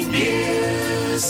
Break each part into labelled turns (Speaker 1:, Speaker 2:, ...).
Speaker 1: News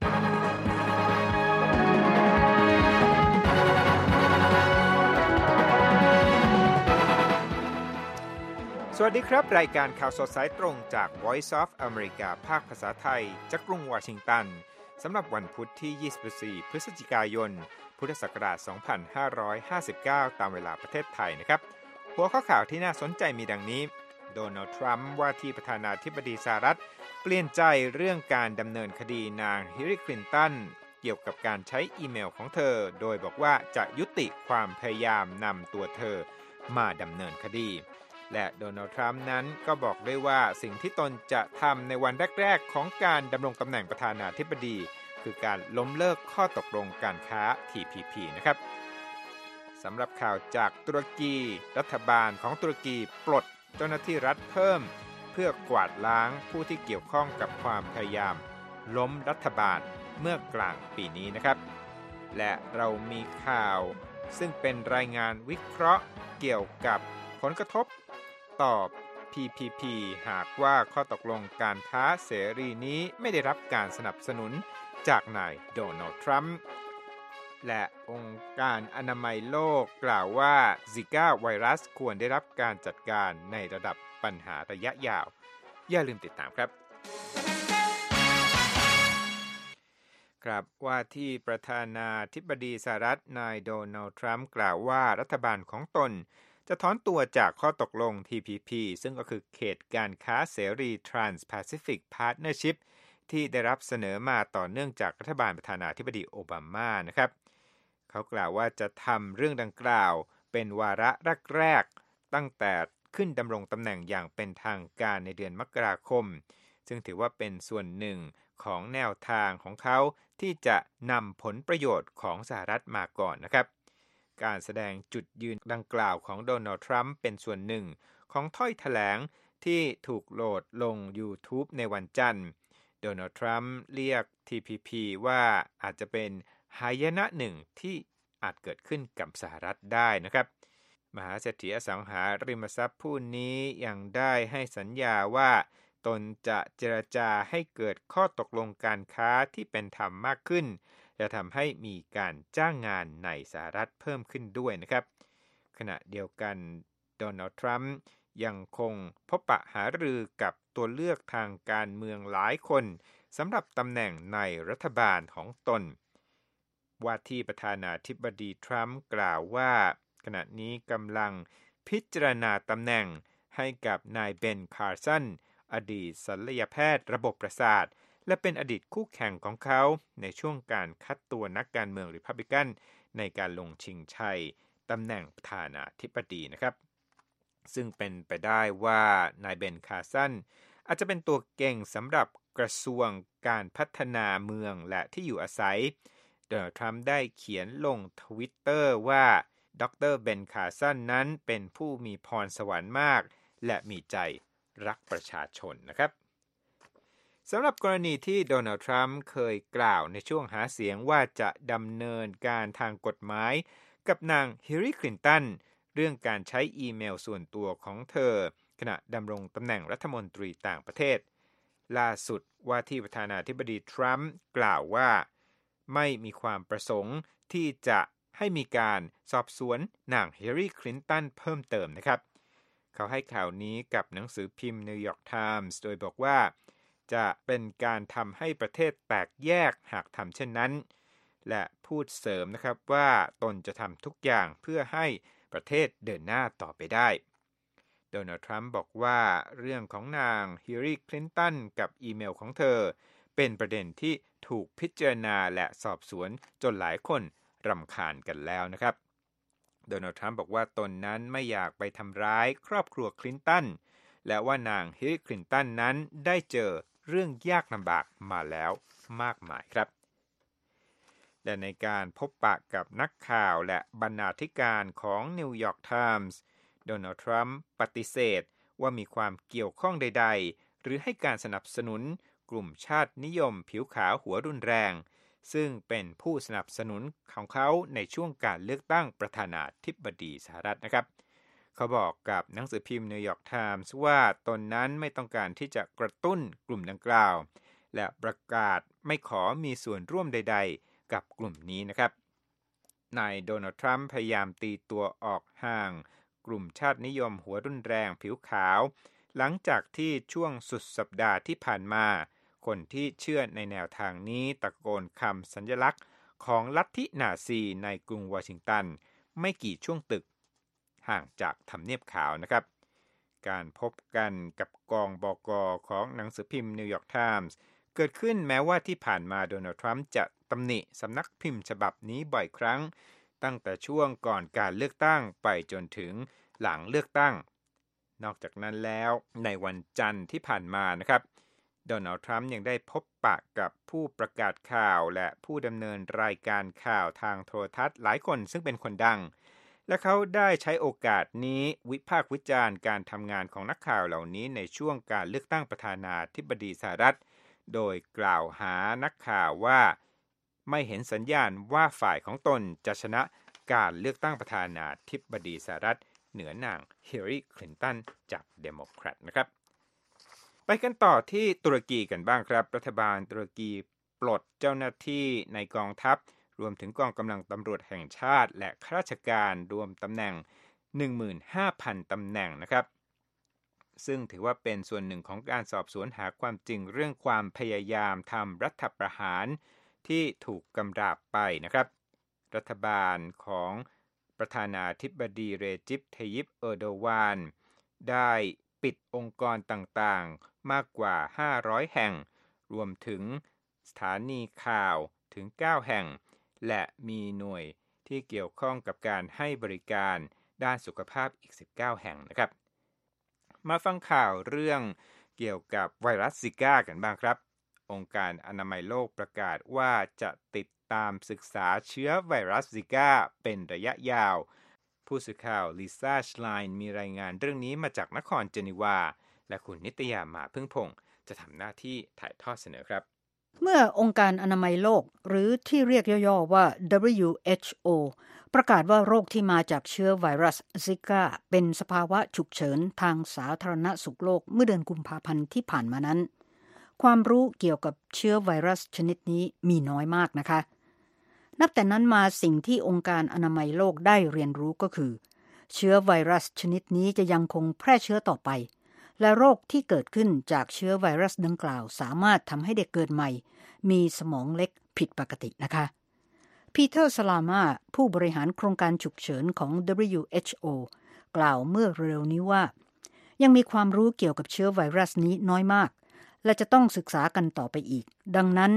Speaker 1: สวัสดีครับรายการข่าวสดสายตรงจาก Voice of America ภาคภาษาไทยจากกรุงวอชิงตันสำหรับวันพุธที่ 24 พฤศจิกายน พุทธศักราช 2559 ตามเวลาประเทศไทยนะครับหัวข้อข่าวที่น่าสนใจมีดังนี้โดนัลด์ทรัมป์ว่าที่ประธานาธิบดีสหรัฐเปลี่ยนใจเรื่องการดำเนินคดีนางฮิลลารีคลินตันเกี่ยวกับการใช้อีเมลของเธอโดยบอกว่าจะยุติความพยายามนำตัวเธอมาดำเนินคดีและโดนัลด์ทรัมป์นั้นก็บอกด้วยว่าสิ่งที่ตนจะทำในวันแรกๆของการดำรงตำแหน่งประธานาธิบดีคือการล้มเลิกข้อตกลงการค้า TPP นะครับสำหรับข่าวจากตุรกีรัฐบาลของตุรกีปลดเจ้าหน้าที่รัฐเพิ่มเพื่อกวาดล้างผู้ที่เกี่ยวข้องกับความพยายามล้มรัฐบาลเมื่อกลางปีนี้นะครับและเรามีข่าวซึ่งเป็นรายงานวิเคราะห์เกี่ยวกับผลกระทบต่อ PPP หากว่าข้อตกลงการค้าเสรีนี้ไม่ได้รับการสนับสนุนจากนายโดนัลด์ทรัมป์และองค์การอนามัยโลกกล่าวว่าซิก้าไวรัสควรได้รับการจัดการในระดับปัญหาระยะยาวอย่าลืมติดตามครับครับว่าที่ประธานาธิบดีสหรัฐนายโดนัลด์ทรัมป์กล่าวว่ารัฐบาลของตนจะถอนตัวจากข้อตกลง TPP ซึ่งก็คือเขตการค้าเสรี Trans-Pacific Partnership ที่ได้รับเสนอมาต่อเนื่องจากรัฐบาลประธานาธิบดีโอบามานะครับเขากล่าวว่าจะทำเรื่องดังกล่าวเป็นวาระแรกๆตั้งแต่ขึ้นดำรงตำแหน่งอย่างเป็นทางการในเดือนมกราคมซึ่งถือว่าเป็นส่วนหนึ่งของแนวทางของเขาที่จะนำผลประโยชน์ของสหรัฐมาก่อนนะครับการแสดงจุดยืนดังกล่าวของโดนัลด์ทรัมป์เป็นส่วนหนึ่งของถ้อยแถลงที่ถูกโหลดลง YouTube ในวันจันทร์โดนัลด์ทรัมป์เรียก TPP ว่าอาจจะเป็นหายนะหนึ่งที่อาจเกิดขึ้นกับสหรัฐได้นะครับมหาเศรษฐีอสังหาริมทรัพย์ผู้นี้ยังได้ให้สัญญาว่าตนจะเจรจาให้เกิดข้อตกลงการค้าที่เป็นธรรมมากขึ้นจะทำให้มีการจ้างงานในสหรัฐเพิ่มขึ้นด้วยนะครับขณะเดียวกันโดนัลด์ทรัมป์ยังคงพบปะหารือกับตัวเลือกทางการเมืองหลายคนสำหรับตำแหน่งในรัฐบาลของตนว่าที่ประธานาธิบดีทรัมป์กล่าวว่าขณะนี้กำลังพิจารณาตำแหน่งให้กับนายเบนคาร์สันอดีตศัลยแพทย์ระบบประสาทและเป็นอดีตคู่แข่งของเขาในช่วงการคัดตัวนักการเมืองริพับลิกันในการลงชิงชัยตำแหน่งประธานาธิบดีนะครับซึ่งเป็นไปได้ว่านายเบนคาร์สันอาจจะเป็นตัวเก่งสำหรับกระทรวงการพัฒนาเมืองและที่อยู่อาศัยโดนัลด์ทรัมป์ได้เขียนลง Twitter ว่าดร.เบนคาร์สันนั้นเป็นผู้มีพรสวรรค์มากและมีใจรักประชาชนนะครับสำหรับกรณีที่โดนัลด์ทรัมป์เคยกล่าวในช่วงหาเสียงว่าจะดำเนินการทางกฎหมายกับนางฮิลลารีคลินตันเรื่องการใช้อีเมลส่วนตัวของเธอขณะดำรงตำแหน่งรัฐมนตรีต่างประเทศล่าสุดว่าที่ประธานาธิบดีทรัมป์กล่าวว่าไม่มีความประสงค์ที่จะให้มีการสอบสวนนางฮิลลารีคลินตันเพิ่มเติมนะครับเขาให้ข่าวนี้กับหนังสือพิมพ์นิวยอร์กไทมส์โดยบอกว่าจะเป็นการทำให้ประเทศแตกแยกหากทำเช่นนั้นและพูดเสริมนะครับว่าตนจะทำทุกอย่างเพื่อให้ประเทศเดินหน้าต่อไปได้โดนัลด์ทรัมป์บอกว่าเรื่องของนางฮิลลารีคลินตันกับอีเมลของเธอเป็นประเด็นที่ถูกพิจารณาและสอบสวนจนหลายคนรำคาญกันแล้วนะครับโดนัลด์ทรัมป์บอกว่าตนนั้นไม่อยากไปทำร้ายครอบครัวคลินตันและว่านางฮิลลารีคลินตันนั้นได้เจอเรื่องยากลำบากมาแล้วมากมายครับและในการพบปะกับนักข่าวและบรรณาธิการของนิวยอร์กไทมส์โดนัลด์ทรัมป์ปฏิเสธว่ามีความเกี่ยวข้องใดๆหรือให้การสนับสนุนกลุ่มชาตินิยมผิวขาวหัวรุนแรงซึ่งเป็นผู้สนับสนุนของเขาในช่วงการเลือกตั้งประธานาธิบดีสหรัฐนะครับเขาบอกกับหนังสือพิมพ์นิวยอร์กไทมส์ว่าตนนั้นไม่ต้องการที่จะกระตุ้นกลุ่มดังกล่าวและประกาศไม่ขอมีส่วนร่วมใดๆกับกลุ่มนี้นะครับนายโดนัลด์ทรัมป์พยายามตีตัวออกห่างกลุ่มชาตินิยมหัวรุนแรงผิวขาวหลังจากที่ช่วงสุดสัปดาห์ที่ผ่านมาคนที่เชื่อในแนวทางนี้ตะโกนคำสัญลักษณ์ของลัทธินาซีในกรุงวอชิงตันไม่กี่ช่วงตึกห่างจากทำเนียบขาวนะครับการพบกันกับกองบก.ของหนังสือพิมพ์นิวยอร์กไทมส์เกิดขึ้นแม้ว่าที่ผ่านมาโดนัลด์ทรัมป์จะตำหนิสำนักพิมพ์ฉบับนี้บ่อยครั้งตั้งแต่ช่วงก่อนการเลือกตั้งไปจนถึงหลังเลือกตั้งนอกจากนั้นแล้วในวันจันทร์ที่ผ่านมานะครับโดนัลด์ทรัมป์ยังได้พบปะกับผู้ประกาศข่าวและผู้ดำเนินรายการข่าวทางโทรทัศน์หลายคนซึ่งเป็นคนดังและเขาได้ใช้โอกาสนี้วิพากษ์วิจารณ์การทำงานของนักข่าวเหล่านี้ในช่วงการเลือกตั้งประธานาธิบดีสหรัฐโดยกล่าวหานักข่าวว่าไม่เห็นสัญญาณว่าฝ่ายของตนจะชนะการเลือกตั้งประธานาธิบดีสหรัฐเหนือนางฮิลลารีคลินตันจากเดโมแครตนะครับไปกันต่อที่ตุรกีกันบ้างครับรัฐบาลตุรกีปลดเจ้าหน้าที่ในกองทัพรวมถึงกองกำลังตำรวจแห่งชาติและข้าราชการรวมตำแหน่ง 15,000 ตำแหน่งนะครับซึ่งถือว่าเป็นส่วนหนึ่งของการสอบสวนหาความจริงเรื่องความพยายามทำรัฐประหารที่ถูกกำราบไปนะครับรัฐบาลของประธานาธิบดีเรจิป ไทยิป เออร์โดวานได้ปิดองค์กรต่างๆมากกว่า500แห่งรวมถึงสถานีข่าวถึง9แห่งและมีหน่วยที่เกี่ยวข้องกับการให้บริการด้านสุขภาพอีก19แห่งนะครับมาฟังข่าวเรื่องเกี่ยวกับไวรัสซิก้ากันบ้างครับองค์การอนามัยโลกประกาศว่าจะติดตามศึกษาเชื้อไวรัสซิก้าเป็นระยะยาวผู้สื่อข่าวลิซ่า ชไลน์มีรายงานเรื่องนี้มาจากนครเจนีวาและคุณนิตยามาพึ่งพงษ์จะทำหน้าที่ถ่ายทอดเสนอครับ
Speaker 2: เมื่อองค์การอนามัยโลกหรือที่เรียกย่อๆว่า WHO ประกาศว่าโรคที่มาจากเชื้อไวรัสซิก้าเป็นสภาวะฉุกเฉินทางสาธารณสุขโลกเมื่อเดือนกุมภาพันธ์ที่ผ่านมานั้นความรู้เกี่ยวกับเชื้อไวรัสชนิดนี้มีน้อยมากนะคะนับแต่นั้นมาสิ่งที่องค์การอนามัยโลกได้เรียนรู้ก็คือเชื้อไวรัสชนิดนี้จะยังคงแพร่เชื้อต่อไปและโรคที่เกิดขึ้นจากเชื้อไวรัสดังกล่าวสามารถทำให้เด็กเกิดใหม่มีสมองเล็กผิดปกตินะคะปีเตอร์สลามาผู้บริหารโครงการฉุกเฉินของ WHO กล่าวเมื่อเร็วนี้ว่ายังมีความรู้เกี่ยวกับเชื้อไวรัสนี้น้อยมากและจะต้องศึกษากันต่อไปอีกดังนั้น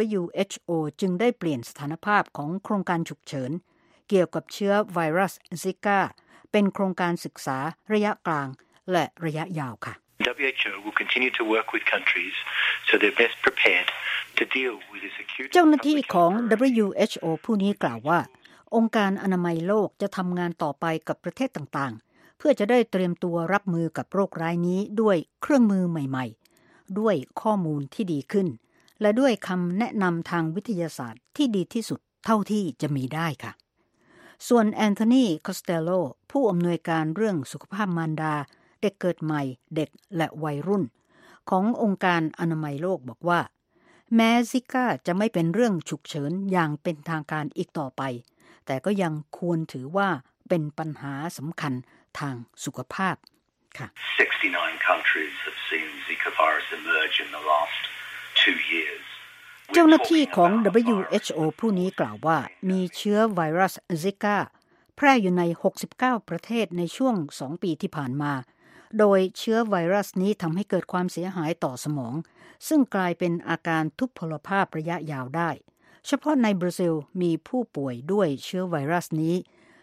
Speaker 2: WHO จึงได้เปลี่ยนสถานภาพของโครงการฉุกเฉินเกี่ยวกับเชื้อไวรัสซิก้าเป็นโครงการศึกษาระยะกลางและระยะยาวค่ะ
Speaker 3: WHO will continue to work with countries so they're best prepared to deal with this acute
Speaker 2: เจ้าหน้าที่ของ WHO ผู้นี้กล่าวว่าองค์การอนามัยโลกจะทำงานต่อไปกับประเทศต่างๆเพื่อจะได้เตรียมตัวรับมือกับโรคร้ายนี้ด้วยเครื่องมือใหม่ๆด้วยข้อมูลที่ดีขึ้นและด้วยคำแนะนำทางวิทยาศาสตร์ที่ดีที่สุดเท่าที่จะมีได้ค่ะส่วนแอนโทนี คอสเตลโลผู้อำนวยการเรื่องสุขภาพมารดาเด็กเกิดใหม่เด็กและวัยรุ่นขององค์การอนามัยโลกบอกว่าแม้ซิก้าจะไม่เป็นเรื่องฉุกเฉินอย่างเป็นทางการอีกต่อไปแต่ก็ยังควรถือว่าเป็นปัญหาสำคัญทางสุขภาพค่ะ
Speaker 3: 69 countries have seen Zika virus emerge in the last 2 years
Speaker 2: เจ้าหน้าที่ของ WHO ผู้นี้กล่าวว่ามีเชื้อไวรัสซิก้าแพร่อยู่ใน69ประเทศในช่วง2ปีที่ผ่านมาโดยเชื้อไวรัสนี้ทำให้เกิดความเสียหายต่อสมองซึ่งกลายเป็นอาการทุพพลภาพระยะยาวได้เฉพาะในบราซิลมีผู้ป่วยด้วยเชื้อไวรัสนี้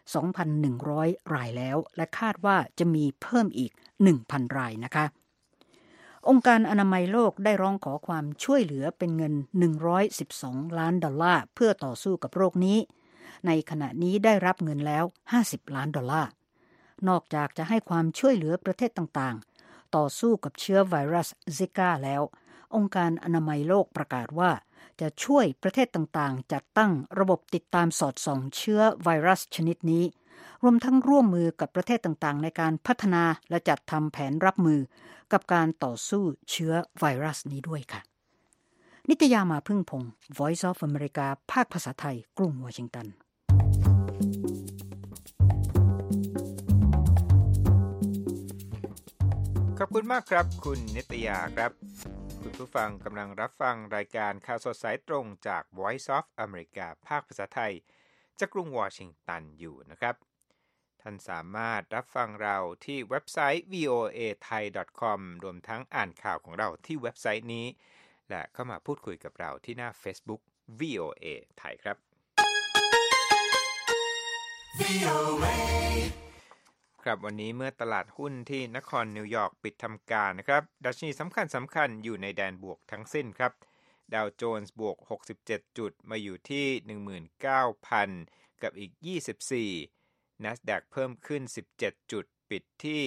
Speaker 2: 2,100 รายแล้วและคาดว่าจะมีเพิ่มอีก 1,000 รายนะคะองค์การอนามัยโลกได้ร้องขอความช่วยเหลือเป็นเงิน$112 ล้านเพื่อต่อสู้กับโรคนี้ในขณะนี้ได้รับเงินแล้ว$50 ล้านนอกจากจะให้ความช่วยเหลือประเทศต่างๆต่อสู้กับเชื้อไวรัสซิก้าแล้วองค์การอนามัยโลกประกาศว่าจะช่วยประเทศต่างๆจัดตั้งระบบติดตามสอดส่องเชื้อไวรัสชนิดนี้รวมทั้งร่วมมือกับประเทศต่างๆในการพัฒนาและจัดทำแผนรับมือกับการต่อสู้เชื้อไวรัสนี้ด้วยค่ะนิตยามาพึ่งพงศ์ Voice of America ภาคภาษาไทยกรุงวอชิงตัน
Speaker 1: ขอบคุณมากครับคุณนิตยาครับคุณผู้ฟังกำลังรับฟังรายการข่าวสดสายตรงจาก Voice of America ภาคภาษาไทยจากกรุงวอชิงตันอยู่นะครับท่านสามารถรับฟังเราที่เว็บไซต์ voathai.com รวมทั้งอ่านข่าวของเราที่เว็บไซต์นี้และเข้ามาพูดคุยกับเราที่หน้า Facebook VOA ไทยครับ ครับวันนี้เมื่อตลาดหุ้นที่นครนิวยอร์กปิดทำการนะครับดัชนีสำคัญอยู่ในแดนบวกทั้งสิ้นครับดาวโจนส์บวก67จุดมาอยู่ที่ 19,000 กับอีก24 NASDAQ เพิ่มขึ้น17จุดปิดที่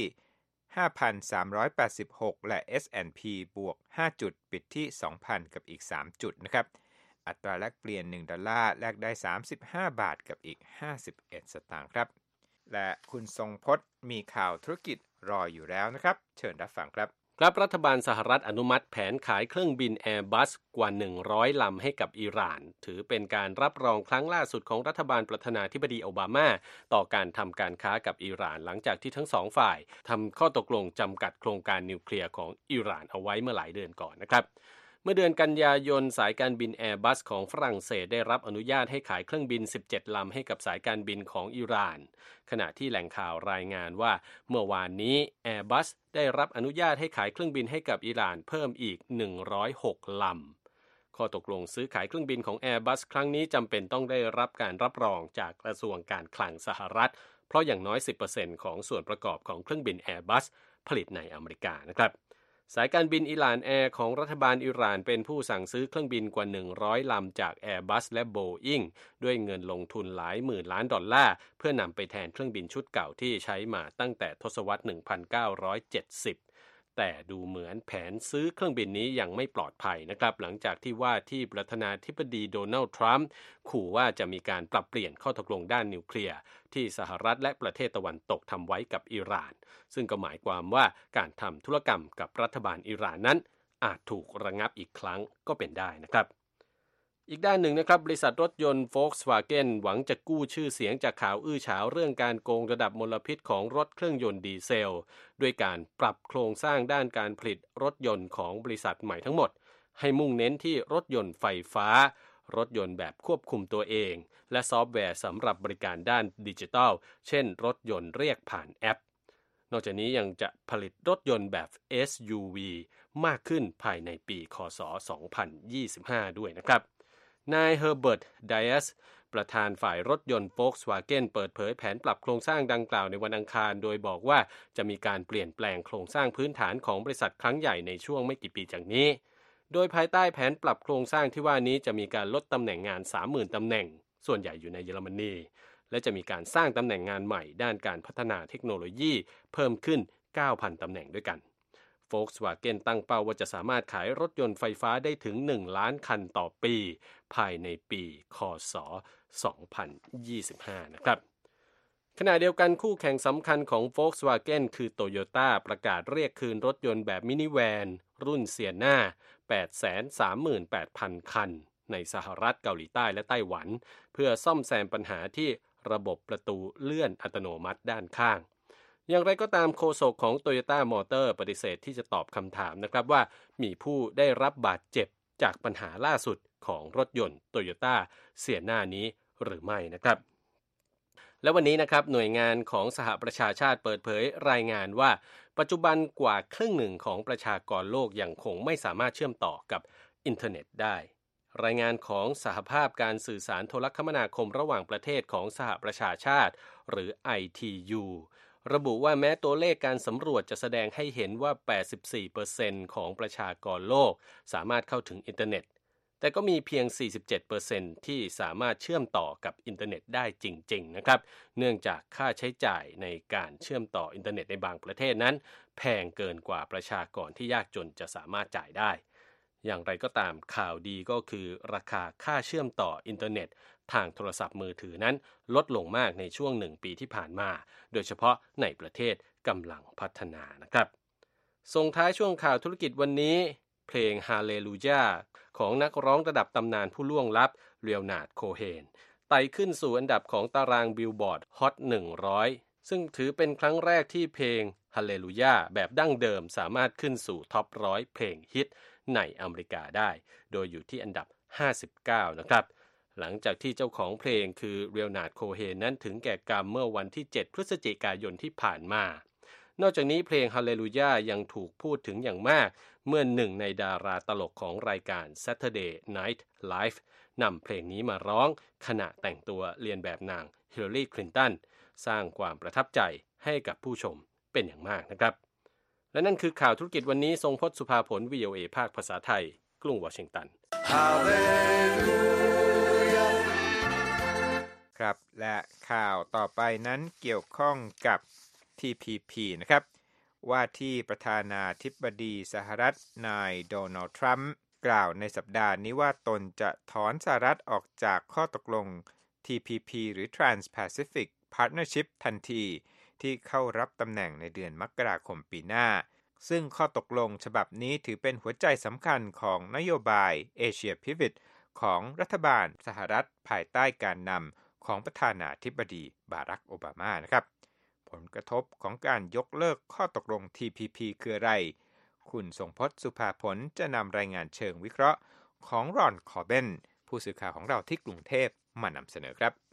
Speaker 1: 5,386 และ S&P บวก5จุดปิดที่ 2,000 กับอีก3จุดนะครับอัตราแลกเปลี่ยน1ดอลลาร์แลกได้35บาทกับอีก51สตางค์ครับและคุณทรงพจน์มีข่าวธุรกิจรออยู่แล้วนะครับเชิญรับฟังครับ
Speaker 4: ครับรัฐบาลสหรัฐอนุมัติแผนขายเครื่องบิน Airbus กว่า100ลำให้กับอิหร่านถือเป็นการรับรองครั้งล่าสุดของรัฐบาลประธานาธิบดีโอบามาต่อการทำการค้ากับอิหร่านหลังจากที่ทั้งสองฝ่ายทำข้อตกลงจำกัดโครงการนิวเคลียร์ของอิหร่านเอาไว้เมื่อหลายเดือนก่อนนะครับเมื่อเดือนกันยายนสายการบิน Airbus ของฝรั่งเศสได้รับอนุญาตให้ขายเครื่องบิน17ลำให้กับสายการบินของอิหร่านขณะที่แหล่งข่าวรายงานว่าเมื่อวานนี้ Airbus ได้รับอนุญาตให้ขายเครื่องบินให้กับอิหร่านเพิ่มอีก106ลำข้อตกลงซื้อขายเครื่องบินของ Airbus ครั้งนี้จำเป็นต้องได้รับการรับรองจากกระทรวงการคลังสหรัฐเพราะอย่างน้อย 10% ของส่วนประกอบของเครื่องบิน Airbus ผลิตในอเมริกานะครับสายการบินอิหร่านแอร์ของรัฐบาลอิหร่านเป็นผู้สั่งซื้อเครื่องบินกว่า100ลำจาก Airbus และ Boeing ด้วยเงินลงทุนหลายหมื่นล้านดอลลาร์เพื่อนำไปแทนเครื่องบินชุดเก่าที่ใช้มาตั้งแต่ทศวรรษ 1970 แต่ดูเหมือนแผนซื้อเครื่องบินนี้ยังไม่ปลอดภัยนะครับหลังจากที่ว่าที่ประธานาธิบดีโดนัลด์ทรัมป์ขู่ว่าจะมีการปรับเปลี่ยนข้อตกลงด้านนิวเคลียร์ที่สหรัฐและประเทศตะวันตกทำไว้กับอิหร่านซึ่งก็หมายความว่าการทำธุรกรรมกับรัฐบาลอิหร่านนั้นอาจถูกระงับอีกครั้งก็เป็นได้นะครับอีกด้านหนึ่งนะครับบริษัทรถยนต์ Volkswagen หวังจะกู้ชื่อเสียงจากข่าวอื้อฉาวเรื่องการโกงระดับมลพิษของรถเครื่องยนต์ดีเซลด้วยการปรับโครงสร้างด้านการผลิตรถยนต์ของบริษัทใหม่ทั้งหมดให้มุ่งเน้นที่รถยนต์ไฟฟ้ารถยนต์แบบควบคุมตัวเองและซอฟต์แวร์สำหรับบริการด้านดิจิทัลเช่นรถยนต์เรียกผ่านแอปนอกจากนี้ยังจะผลิตรถยนต์แบบ SUV มากขึ้นภายในปีคศ 2025 ด้วยนะครับนายเฮอร์เบิร์ต ไดแอสประธานฝ่ายรถยนต์ Volkswagen เปิดเผยแผนปรับโครงสร้างดังกล่าวในวันอังคารโดยบอกว่าจะมีการเปลี่ยนแปลงโครงสร้างพื้นฐานของบริษัทครั้งใหญ่ในช่วงไม่กี่ปีจากนี้โดยภายใต้แผนปรับโครงสร้างที่ว่านี้จะมีการลดตำแหน่งงาน 30,000 ตำแหน่งส่วนใหญ่อยู่ในเยอรมนีและจะมีการสร้างตำแหน่งงานใหม่ด้านการพัฒนาเทคโนโลยีเพิ่มขึ้น 9,000 ตำแหน่งด้วยกัน Volkswagen ตั้งเป้าว่าจะสามารถขายรถยนต์ไฟฟ้าได้ถึง1ล้านคันต่อปีภายในปีคศ 2025 นะครับขณะเดียวกันคู่แข่งสำคัญของ Volkswagen คือ Toyota ประกาศเรียกคืนรถยนต์แบบมินิแวนรุ่น Sienna 838,000 คันในสหรัฐเกาหลีใต้และไต้หวันเพื่อซ่อมแซมปัญหาที่ระบบประตูเลื่อนอัตโนมัติด้านข้างอย่างไรก็ตามโฆษกของ Toyota Motor ปฏิเสธที่จะตอบคำถามนะครับว่ามีผู้ได้รับบาดเจ็บจากปัญหาล่าสุดของรถยนต์ Toyota Sienna นี้หรือไม่นะครับและวันนี้นะครับหน่วยงานของสหประชาชาติเปิดเผยรายงานว่าปัจจุบันกว่าครึ่งหนึ่งของประชากรโลกยังคงไม่สามารถเชื่อมต่อกับอินเทอร์เน็ตได้รายงานของสหภาพการสื่อสารโทรคมนาคมระหว่างประเทศของสหประชาชาติหรือ ITU ระบุว่าแม้ตัวเลขการสำรวจจะแสดงให้เห็นว่า 84% ของประชากรโลกสามารถเข้าถึงอินเทอร์เน็ตแต่ก็มีเพียง 47% ที่สามารถเชื่อมต่อกับอินเทอร์เน็ตได้จริงๆนะครับเนื่องจากค่าใช้จ่ายในการเชื่อมต่ออินเทอร์เน็ตในบางประเทศนั้นแพงเกินกว่าประชากรที่ยากจนจะสามารถจ่ายได้อย่างไรก็ตามข่าวดีก็คือราคาค่าเชื่อมต่ออินเทอร์เน็ตทางโทรศัพท์มือถือนั้นลดลงมากในช่วง1ปีที่ผ่านมาโดยเฉพาะในประเทศกำลังพัฒนานะครับส่งท้ายช่วงข่าวธุรกิจวันนี้เพลง Hallelujah ของนักร้องระดับตำนานผู้ล่วงลับเรียลนาร์ด โคเฮนไต่ขึ้นสู่อันดับของตารางบิลบอร์ดฮอต100ซึ่งถือเป็นครั้งแรกที่เพลงฮาเลลูยาแบบดั้งเดิมสามารถขึ้นสู่ท็อป100เพลงฮิตในอเมริกาได้โดยอยู่ที่อันดับ59นะครับหลังจากที่เจ้าของเพลงคือเรียลนาร์ด โคเฮนนั้นถึงแก่กรรมเมื่อวันที่7พฤศจิกายนที่ผ่านมานอกจากนี้เพลงฮาเลลูยายังถูกพูดถึงอย่างมากเมื่อหนึ่งในดาราตลกของรายการ Saturday Night Live นำเพลงนี้มาร้องขณะแต่งตัวเลียนแบบนางฮิลลารี คลินตันสร้างความประทับใจให้กับผู้ชมเป็นอย่างมากนะครับและนั่นคือข่าวธุรกิจวันนี้ทรงพจน์ สุภาผล VOA ภาคภาษาไทยกรุงวอชิงตัน
Speaker 1: ครับและข่าวต่อไปนั้นเกี่ยวข้องกับ TPP นะครับว่าที่ประธานาธิบดีสหรัฐนายโดนัลด์ทรัมป์กล่าวในสัปดาห์นี้ว่าตนจะถอนสหรัฐออกจากข้อตกลง TPP หรือ Trans-Pacific Partnership ทันทีที่เข้ารับตำแหน่งในเดือนมกราคมปีหน้าซึ่งข้อตกลงฉบับนี้ถือเป็นหัวใจสำคัญของนโยบาย Asia Pivot ของรัฐบาลสหรัฐภายใต้การนำของประธานาธิบดีบารัก โอบามานะครับผลกระทบของการยกเลิกข้อตกลง TPP คืออะไรคุณทรงพจน์ สุภาผลจะนำรายงานเชิงวิเคราะห์ของรอน คอร์เบนผู้สื่อข่าวของเราที่กรุงเทพมานำเสนอครับ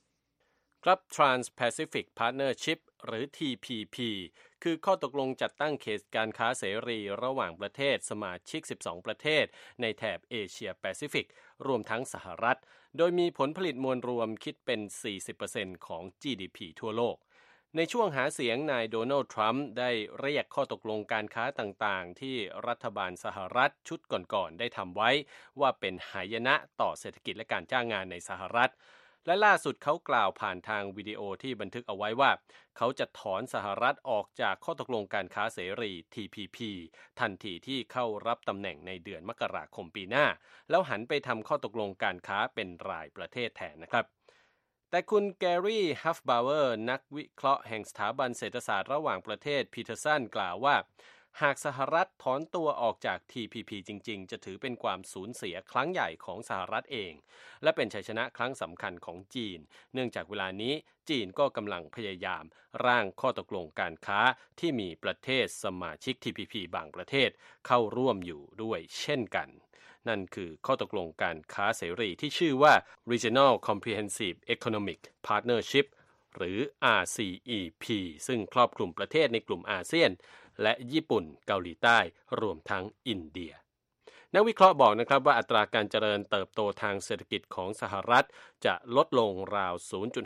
Speaker 4: Trans-Pacific Partnership หรือ TPP คือข้อตกลงจัดตั้งเขตการค้าเสรีระหว่างประเทศสมาชิก12ประเทศในแถบเอเชียแปซิฟิกรวมทั้งสหรัฐโดยมีผลผลิตมวลรวมคิดเป็น 40% ของ GDP ทั่วโลกในช่วงหาเสียงนายโดนัลด์ทรัมป์ได้เรียกข้อตกลงการค้าต่างๆที่รัฐบาลสหรัฐชุดก่อนๆได้ทำไว้ว่าเป็นหายนะต่อเศรษฐกิจและการจ้างงานในสหรัฐและล่าสุดเขากล่าวผ่านทางวิดีโอที่บันทึกเอาไว้ว่าเขาจะถอนสหรัฐออกจากข้อตกลงการค้าเสรี TPP ทันทีที่เข้ารับตำแหน่งในเดือนมกราคมปีหน้าแล้วหันไปทำข้อตกลงการค้าเป็นรายประเทศแทนนะครับแต่คุณแกรี่ ฮัฟบาวเวอร์นักวิเคราะห์แห่งสถาบันเศรษฐศาสตร์ระหว่างประเทศพีเทอร์สันกล่าวว่าหากสหรัฐถอนตัวออกจาก TPP จริงๆจะถือเป็นความสูญเสียครั้งใหญ่ของสหรัฐเองและเป็นชัยชนะครั้งสำคัญของจีนเนื่องจากเวลานี้จีนก็กำลังพยายามร่างข้อตกลงการค้าที่มีประเทศสมาชิก TPP บางประเทศเข้าร่วมอยู่ด้วยเช่นกันนั่นคือข้อตกลงการค้าเสรีที่ชื่อว่า Regional Comprehensive Economic Partnership หรือ RCEP ซึ่งครอบคลุมประเทศในกลุ่มอาเซียนและญี่ปุ่นเกาหลีใต้รวมทั้งอินเดียนักวิเคราะห์บอกนะครับว่าอัตราการเจริญเติบโตทางเศรษฐกิจของสหรัฐจะลดลงราว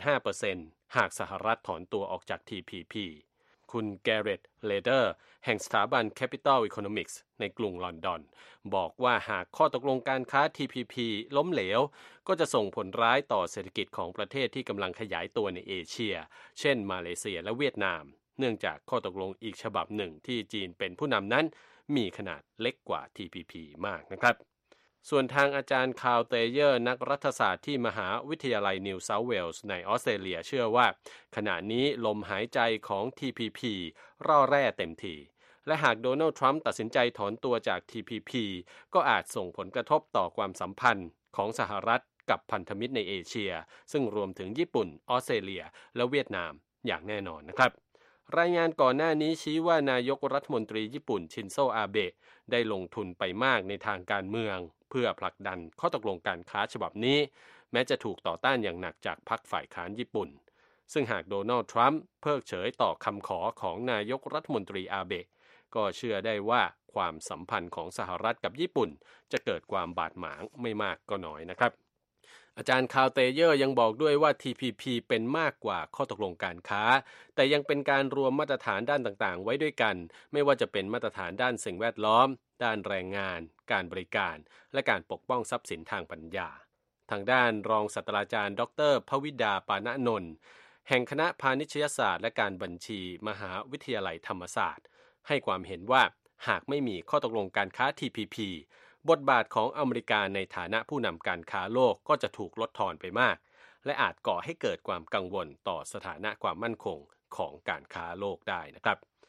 Speaker 4: 0.5% หากสหรัฐถอนตัวออกจาก TPP คุณแกเรต เลเดอร์แห่งสถาบัน Capital Economics ในกรุงลอนดอนบอกว่าหากข้อตกลงการค้า TPP ล้มเหลวก็จะส่งผลร้ายต่อเศรษฐกิจของประเทศที่กำลังขยายตัวในเอเชียเช่นมาเลเซียและเวียดนามเนื่องจากข้อตกลงอีกฉบับหนึ่งที่จีนเป็นผู้นำนั้นมีขนาดเล็กกว่า TPP มากนะครับส่วนทางอาจารย์คาร์ล เตเยอร์นักรัฐศาสตร์ที่มหาวิทยาลัยนิวเซาท์เวลส์ในออสเตรเลียเชื่อว่าขณะนี้ลมหายใจของ TPP ร่อแร่เต็มทีและหากโดนัลด์ทรัมป์ตัดสินใจถอนตัวจาก TPP ก็อาจส่งผลกระทบต่อความสัมพันธ์ของสหรัฐกับพันธมิตรในเอเชียซึ่งรวมถึงญี่ปุ่นออสเตรเลียและเวียดนามอย่างแน่นอนนะครับรายงานก่อนหน้านี้ชี้ว่านายกรัฐมนตรีญี่ปุ่นชินโซอาเบะได้ลงทุนไปมากในทางการเมืองเพื่อผลักดันข้อตกลงการค้าฉบับนี้แม้จะถูกต่อต้านอย่างหนักจากพรรคฝ่ายค้านญี่ปุ่นซึ่งหากโดนัลด์ทรัมป์เพิกเฉยต่อคำขอของนายกรัฐมนตรีอาเบะก็เชื่อได้ว่าความสัมพันธ์ของสหรัฐกับญี่ปุ่นจะเกิดความบาดหมางไม่มากก็น้อยนะครับอาจารย์คาร์ล เตเยอร์ยังบอกด้วยว่า TPP เป็นมากกว่าข้อตกลงการค้าแต่ยังเป็นการรวมมาตรฐานด้านต่างๆไว้ด้วยกันไม่ว่าจะเป็นมาตรฐานด้านสิ่งแวดล้อมด้านแรงงานการบริการและการปกป้องทรัพย์สินทางปัญญาทางด้านรองศาสตราจารย์ดร.ภวิดา ปานนนท์แห่งคณะพาณิชยศาสตร์และการบัญชีมหาวิทยาลัยธรรมศาสตร์ให้ความเห็นว่าหากไม่มีข้อตกลงการค้า TPPบทบาทของอเมริกาในฐานะผู้นำการค้าโลกก็จะถูกลดทอนไปมากและอาจก่อให้เกิดความกังวลต่อสถานะความมั่นคงของการค้าโลกได้นะครับ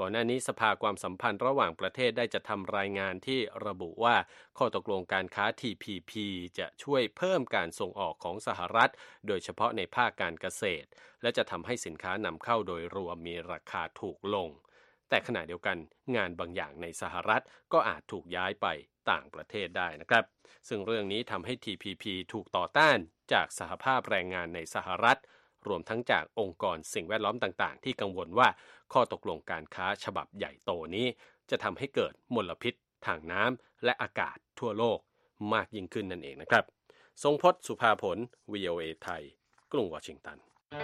Speaker 4: ก่อนหน้านี้สภาความสัมพันธ์ระหว่างประเทศได้จัดทำรายงานที่ระบุว่าข้อตกลงการค้า TPP จะช่วยเพิ่มการส่งออกของสหรัฐโดยเฉพาะในภาคการเกษตรและจะทำให้สินค้านำเข้าโดยรวมมีราคาถูกลงแต่ขณะเดียวกันงานบางอย่างในสหรัฐก็อาจถูกย้ายไปต่างประเทศได้นะครับซึ่งเรื่องนี้ทำให้ TPP ถูกต่อต้านจากสหภาพแรงงานในสหรัฐรวมทั้งจากองค์กรสิ่งแวดล้อมต่างๆที่กังวลว่าข้อตกลงการค้าฉบับใหญ่โตนี้จะทำให้เกิดมลพิษทางน้ำและอากาศทั่วโลกมากยิ่งขึ้นนั่นเองนะครับทรงพจน์ สุภาผล VOA ไทยกรุงวอชิงตัน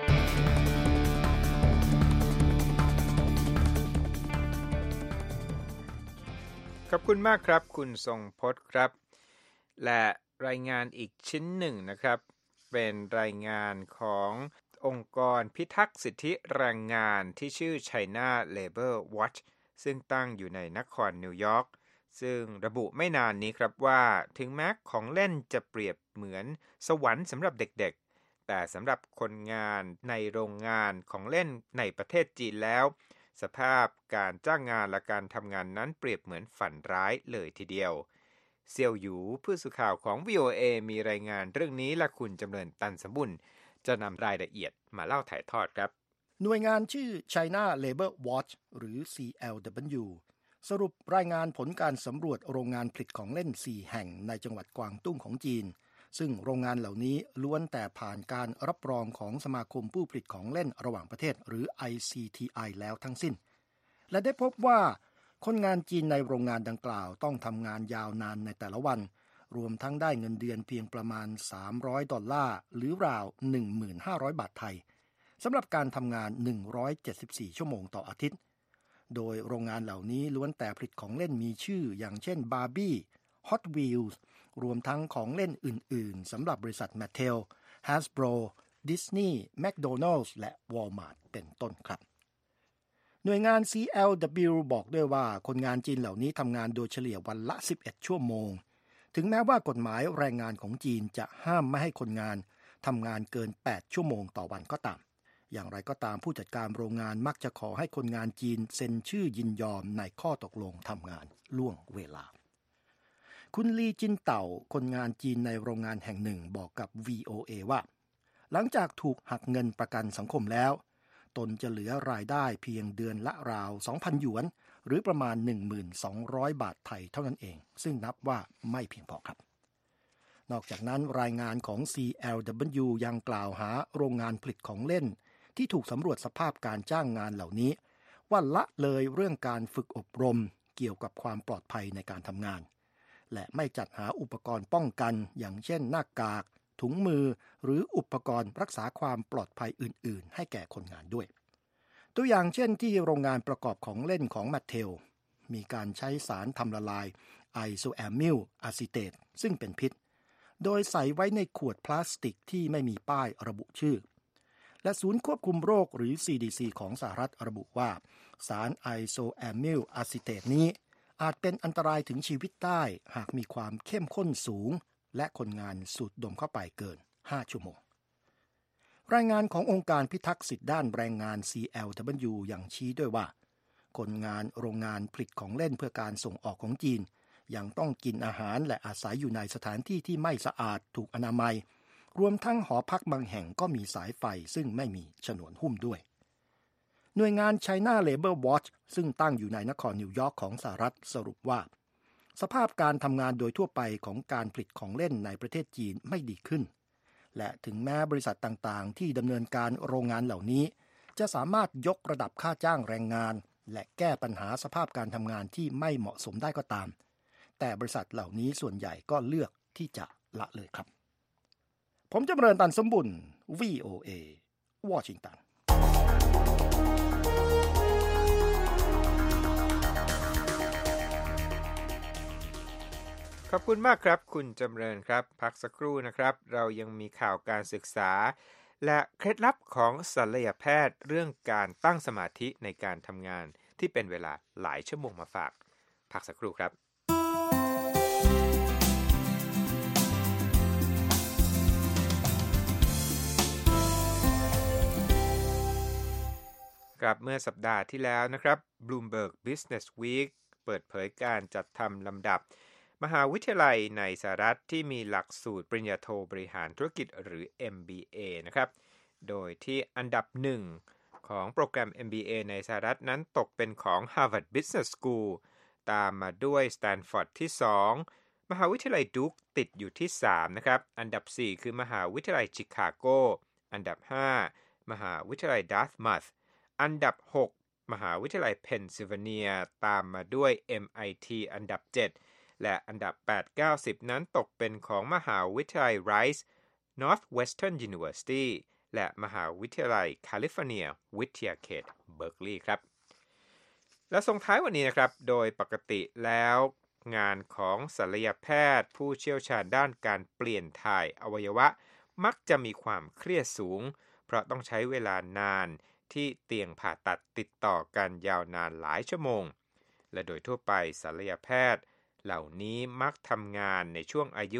Speaker 1: ขอบคุณมากครับคุณทรงพจน์ครับและรายงานอีกชิ้นหนึ่งนะครับเป็นรายงานขององค์กรพิทักษ์สิทธิแรงงานที่ชื่อ China Labor Watch ซึ่งตั้งอยู่ในนครนิวยอร์กซึ่งระบุไม่นานนี้ครับว่าถึงแม้ของเล่นจะเปรียบเหมือนสวรรค์สำหรับเด็กๆแต่สำหรับคนงานในโรงงานของเล่นในประเทศจีนแล้วสภาพการจ้างงานและการทำงานนั้นเปรียบเหมือนฝันร้ายเลยทีเดียวเซียวหยูผู้สื่อข่าวของ VOA มีรายงานเรื่องนี้และคุณจำเริญตันสมบุญจะนำรายละเอียดมาเล่าถ่ายทอดครับ
Speaker 5: หน่วยงานชื่อ China Labor Watch หรือ CLW สรุปรายงานผลการสำรวจโรงงานผลิตของเล่น4แห่งในจังหวัดกวางตุ้งของจีนซึ่งโรงงานเหล่านี้ล้วนแต่ผ่านการรับรองของสมาคมผู้ผลิตของเล่นระหว่างประเทศหรือ ICTI แล้วทั้งสิ้นและได้พบว่าคนงานจีนในโรงงานดังกล่าวต้องทำงานยาวนานในแต่ละวันรวมทั้งได้เงินเดือนเพียงประมาณ$300หรือราว 1,500 บาทไทยสำหรับการทำงาน174ชั่วโมงต่ออาทิตย์โดยโรงงานเหล่านี้ล้วนแต่ผลิตของเล่นมีชื่ออย่างเช่น Barbie Hot Wheels รวมทั้งของเล่นอื่นๆสำหรับบริษัท Mattel Hasbro Disney McDonald's และ Walmart เป็นต้นครับหน่วยงาน CLW บอกด้วยว่าคนงานจีนเหล่านี้ทำงานโดยเฉลี่ยวันละ11ชั่วโมงถึงแม้ว่ากฎหมายแรงงานของจีนจะห้ามไม่ให้คนงานทำงานเกิน8ชั่วโมงต่อวันก็ตามอย่างไรก็ตามผู้จัดการโรงงานมักจะขอให้คนงานจีนเซ็นชื่อยินยอมในข้อตกลงทำงานล่วงเวลาคุณลีจินเต่าคนงานจีนในโรงงานแห่งหนึ่งบอกกับ VOA ว่าหลังจากถูกหักเงินประกันสังคมแล้วตนจะเหลือรายได้เพียงเดือนละราว 2,000 หยวนหรือประมาณ 1,200 บาทไทยเท่านั้นเองซึ่งนับว่าไม่เพียงพอครับนอกจากนั้นรายงานของ CLW ยังกล่าวหาโรงงานผลิตของเล่นที่ถูกสำรวจสภาพการจ้างงานเหล่านี้ว่าละเลยเรื่องการฝึกอบรมเกี่ยวกับความปลอดภัยในการทำงานและไม่จัดหาอุปกรณ์ป้องกันอย่างเช่นหน้ากากถุงมือหรืออุปกรณ์รักษาความปลอดภัยอื่นๆให้แก่คนงานด้วยตัวอย่างเช่นที่โรงงานประกอบของเล่นของ Mattel มีการใช้สารทำละลายไอโซแอมิลอะซิเตตซึ่งเป็นพิษโดยใส่ไว้ในขวดพลาสติกที่ไม่มีป้ายระบุชื่อและศูนย์ควบคุมโรคหรือ CDC ของสหรัฐระบุว่าสารไอโซแอมิลอะซิเตตนี้อาจเป็นอันตรายถึงชีวิตได้หากมีความเข้มข้นสูงและคนงานสูดดมเข้าไปเกิน5ชั่วโมงรายงานขององค์การพิทักษ์สิทธิด้านแรงงาน CLW ยังชี้ด้วยว่าคนงานโรงงานผลิตของเล่นเพื่อการส่งออกของจีนยังต้องกินอาหารและอาศัยอยู่ในสถานที่ที่ไม่สะอาดถูกอนามัยรวมทั้งหอพักบางแห่งก็มีสายไฟซึ่งไม่มีฉนวนหุ้มด้วยหน่วยงาน China Labor Watch ซึ่งตั้งอยู่ในนครนิวยอร์กของสหรัฐสรุปว่าสภาพการทำงานโดยทั่วไปของการผลิตของเล่นในประเทศจีนไม่ดีขึ้นและถึงแม้บริษัทต่างๆที่ดำเนินการโรงงานเหล่านี้จะสามารถยกระดับค่าจ้างแรงงานและแก้ปัญหาสภาพการทำงานที่ไม่เหมาะสมได้ก็ตามแต่บริษัทเหล่านี้ส่วนใหญ่ก็เลือกที่จะละเลยครับผมจำเริญตันสมบุญ VOA วอชิงตัน
Speaker 1: ขอบคุณมากครับคุณจำเริญครับพักสักครู่นะครับเรายังมีข่าวการศึกษาและเคล็ดลับของศัลยแพทย์เรื่องการตั้งสมาธิในการทำงานที่เป็นเวลาหลายชั่วโมงมาฝากพักสักครู่ครับครับเมื่อสัปดาห์ที่แล้วนะครับ Bloomberg Business Week เปิดเผยการจัดทำลำดับมหาวิทยาลัยในสหรัฐที่มีหลักสูตรปริญญาโทบริหารธุรกิจหรือ MBA นะครับโดยที่อันดับหนึ่งของโปรแกรม MBA ในสหรัฐนั้นตกเป็นของ Harvard Business School ตามมาด้วย Stanford ที่2มหาวิทยาลัยดุ๊กติดอยู่ที่3นะครับอันดับ4คือมหาวิทยาลัยชิคาโกอันดับ5มหาวิทยาลัย Dartmouth อันดับ6มหาวิทยาลัยเพนซิลเวเนียตามมาด้วย MIT อันดับ7และอันดับ8 9 10นั้นตกเป็นของมหาวิทยาลัย Rice Northwestern University และมหาวิทยาลัยแคลิฟอร์เนียวิทยาเขตเบิร์กลีย์ครับและส่งท้ายวันนี้นะครับโดยปกติแล้วงานของศัลยแพทย์ผู้เชี่ยวชาญด้านการเปลี่ยนถ่ายอวัยวะมักจะมีความเครียดสูงเพราะต้องใช้เวลานานที่เตียงผ่าตัดติดต่อกันยาวนานหลายชั่วโมงและโดยทั่วไปศัลยแพทย์เหล่านี้มักทำงานในช่วงอายุ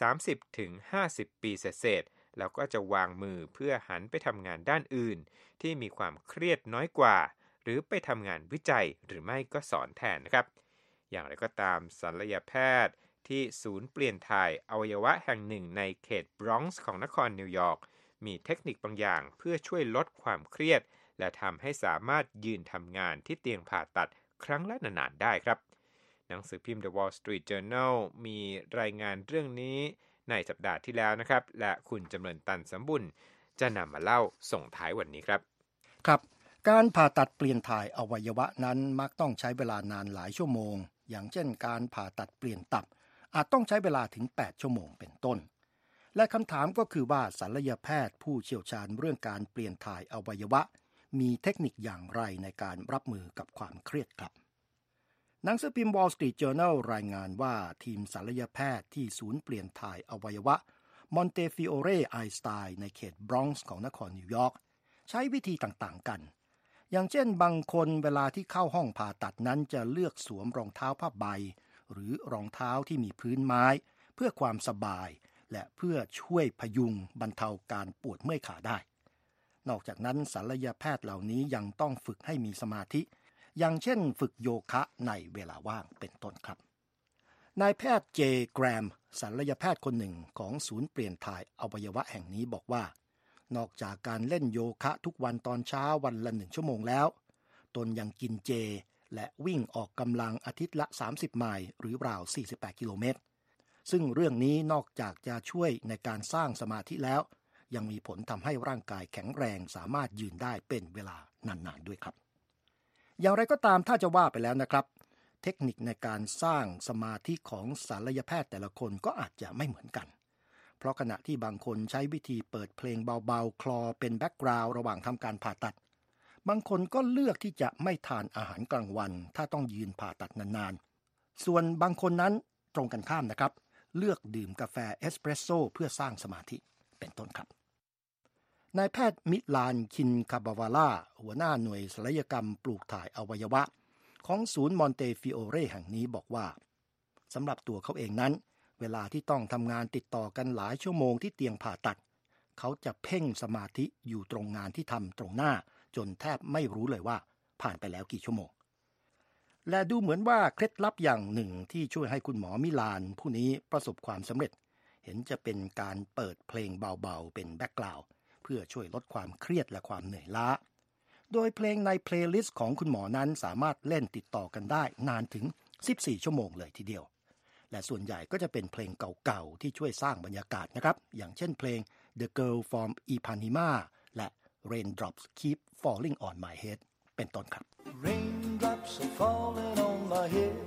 Speaker 1: 30-50 ปีเศษๆแล้วก็จะวางมือเพื่อหันไปทำงานด้านอื่นที่มีความเครียดน้อยกว่าหรือไปทำงานวิจัยหรือไม่ก็สอนแทนนะครับอย่างไรก็ตามศัลยแพทย์ที่ศูนย์เปลี่ยนถ่ายอวัยวะแห่งหนึ่งในเขตบรอนซ์ของนครนิวยอร์กมีเทคนิคบางอย่างเพื่อช่วยลดความเครียดและทำให้สามารถยืนทำงานที่เตียงผ่าตัดครั้งละนานๆได้ครับหนังสือพิมพ์ The Wall Street Journal มีรายงานเรื่องนี้ในสัปดาห์ที่แล้วนะครับและคุณจำเริญตันสมบุญจะนำมาเล่าส่งท้ายวันนี้ครับ
Speaker 5: ครับการผ่าตัดเปลี่ยนถ่ายอวัยวะนั้นมักต้องใช้เวลานานหลายชั่วโมงอย่างเช่นการผ่าตัดเปลี่ยนตับอาจต้องใช้เวลาถึง8ชั่วโมงเป็นต้นและคำถามก็คือว่าศัลยแพทย์ผู้เชี่ยวชาญเรื่องการเปลี่ยนถ่ายอวัยวะมีเทคนิคอย่างไรในการรับมือกับความเครียดครับหนังสือพิมพ์ Wall Street Journal รายงานว่าทีมศัลยแพทย์ที่ศูนย์เปลี่ยนถ่ายอวัยวะมอนเตฟิโอเรไอสไตน์ในเขตบรอนซ์ของนครนิวยอร์กใช้วิธีต่างๆกันอย่างเช่นบางคนเวลาที่เข้าห้องผ่าตัดนั้นจะเลือกสวมรองเท้าผ้าใบหรือรองเท้าที่มีพื้นไม้เพื่อความสบายและเพื่อช่วยพยุงบรรเทาการปวดเมื่อยขาได้นอกจากนั้นศัลยแพทย์เหล่านี้ยังต้องฝึกให้มีสมาธิอย่างเช่นฝึกโยคะในเวลาว่างเป็นต้นครับนายแพทย์เจแกรมศัลยแพทย์คนหนึ่งของศูนย์เปลี่ยนถ่ายอวัยวะแห่งนี้บอกว่านอกจากการเล่นโยคะทุกวันตอนเช้าวันละ1ชั่วโมงแล้วตนยังกินเจและวิ่งออกกำลังอาทิตย์ละ30ไมล์หรือราว48กิโลเมตรซึ่งเรื่องนี้นอกจากจะช่วยในการสร้างสมาธิแล้วยังมีผลทำให้ร่างกายแข็งแรงสามารถยืนได้เป็นเวลานานๆด้วยครับอย่างไรก็ตามถ้าจะว่าไปแล้วนะครับเทคนิคในการสร้างสมาธิของศัลยแพทย์แต่ละคนก็อาจจะไม่เหมือนกันเพราะขณะที่บางคนใช้วิธีเปิดเพลงเบาๆคลอเป็นแบ็กกราวด์ระหว่างทำการผ่าตัดบางคนก็เลือกที่จะไม่ทานอาหารกลางวันถ้าต้องยืนผ่าตัดนานๆส่วนบางคนนั้นตรงกันข้ามนะครับเลือกดื่มกาแฟเอสเปรสโซ่เพื่อสร้างสมาธิเป็นต้นครับนายแพทย์มิลานคินคาบาวาล่าหัวหน้าหน่วยศัลยกรรมปลูกถ่ายอวัยวะของศูนย์มอนเตฟิโอเรแห่งนี้บอกว่าสำหรับตัวเขาเองนั้นเวลาที่ต้องทำงานติดต่อกันหลายชั่วโมงที่เตียงผ่าตัดเขาจะเพ่งสมาธิอยู่ตรงงานที่ทำตรงหน้าจนแทบไม่รู้เลยว่าผ่านไปแล้วกี่ชั่วโมงและดูเหมือนว่าเคล็ดลับอย่างหนึ่งที่ช่วยให้คุณหมอมิลานผู้นี้ประสบความสำเร็จเห็นจะเป็นการเปิดเพลงเบาๆเป็นแบ็กกราวด์เพื่อช่วยลดความเครียดและความเหนื่อยล้าโดยเพลงในเพลย์ลิสต์ของคุณหมอนั้นสามารถเล่นติดต่อกันได้นานถึง14ชั่วโมงเลยทีเดียวและส่วนใหญ่ก็จะเป็นเพลงเก่าๆที่ช่วยสร้างบรรยากาศนะครับอย่างเช่นเพลง The Girl from Ipanema และ Raindrops Keep Falling on My Head เป็นต้นครับ
Speaker 6: Raindrops are falling on my head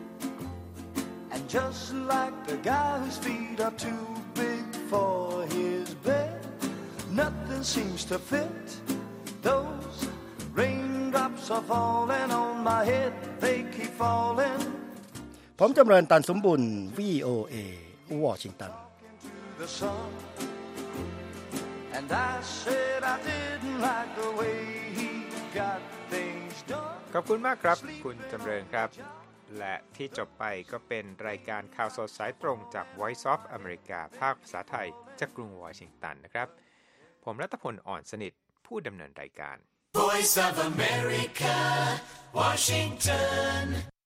Speaker 6: And just like the guy whose feet are too big for his bed Nothing seems to fit Those raindrops are falling on my head They keep falling
Speaker 5: ผมจำเริญตันสมบุญ VOA วอชิงตัน
Speaker 6: And I said I didn't like the way he got things done
Speaker 1: ขอบคุณมากครับคุณจำเริญครับและที่จบไปก็เป็นรายการข่าวสดสายตรงจาก Voice of America ภาคภาษาไทยจากกรุงวอชิงตันนะครับผมรัตพล อ่อนสนิทผู้ดำเนินรายการ
Speaker 7: Voice of America, Washington